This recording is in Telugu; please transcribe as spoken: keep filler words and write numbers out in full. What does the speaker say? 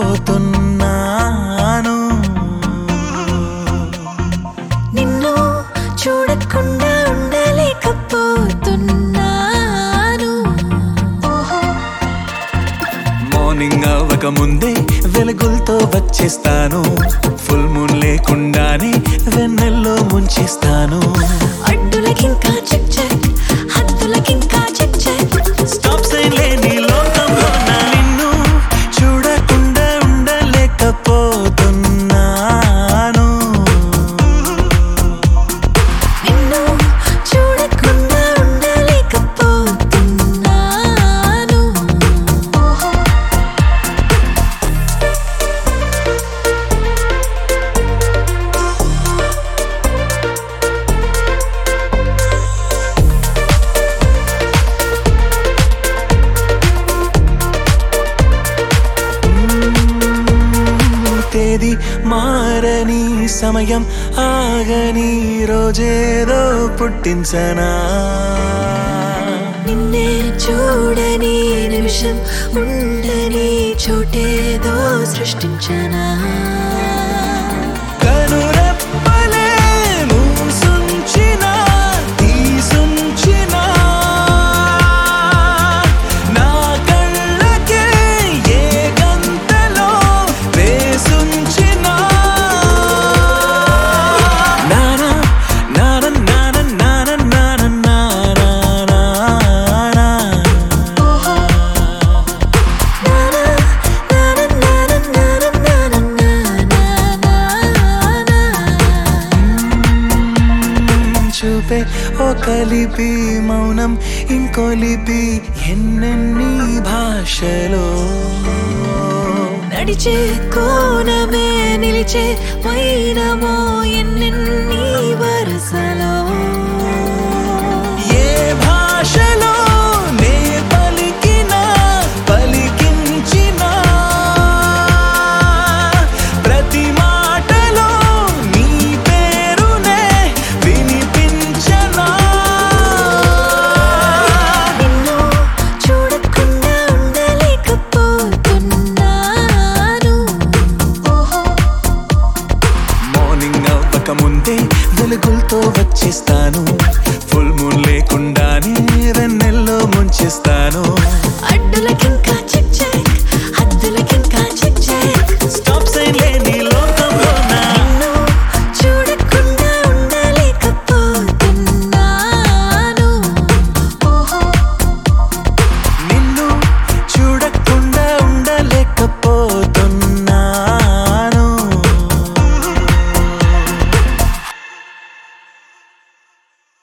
ఉండలేకపోతున్నాను. నిన్ను చూడకుండా ఉండలేకపోతున్నాను. మార్నింగ్ అవ్వక ముందే వెలుగులతో వచ్చేస్తాను. ఫుల్ మూన్ లేకుండానే వెన్నెల్లో ముంచేస్తాను. అడ్డులకింకా చెక్ చెక్, హద్దులకింకా చెక్ చెక్. స్టాప్ సైన్ లేని లోకంలో నా నిన్ను చూడకుండా ఉండలేకపోతున్నాను. నిన్ను చూడకుండా ఉండలేకపోతున్నాను. తేదీ మారని సమయం ఆగని రోజేదో పుట్టించనా. నిన్నే చూడని నిమిషం ఉండని చోటేదో సృష్టించనా. కనురెప్పలే మూసుంచిన తీసుంచిన నా కళ్ళకే ఏ గంతలో వేసుంచిన నానా నానా నానా నానా నానా నానా నానా. నానా నానా నానా నానా నానా నానా. చూపే ఓ కలిపి మౌనం ఇంకో లిపి ఎన్నెన్ని భాషలో. నడిచే కోనమే నిలిచే వైనమో ఎన్నెన్ని వరసలో. ఏ భాషలో నే పలికినా పలికించినా ప్రతి మాటలో నీ పేరునే వినిపించనా. నిన్ను చూడకుండా ఉండలేకపోతున్నాను. మార్నింగ్ అవ్వక ముందే వెలుగులతో వచ్చేస్తా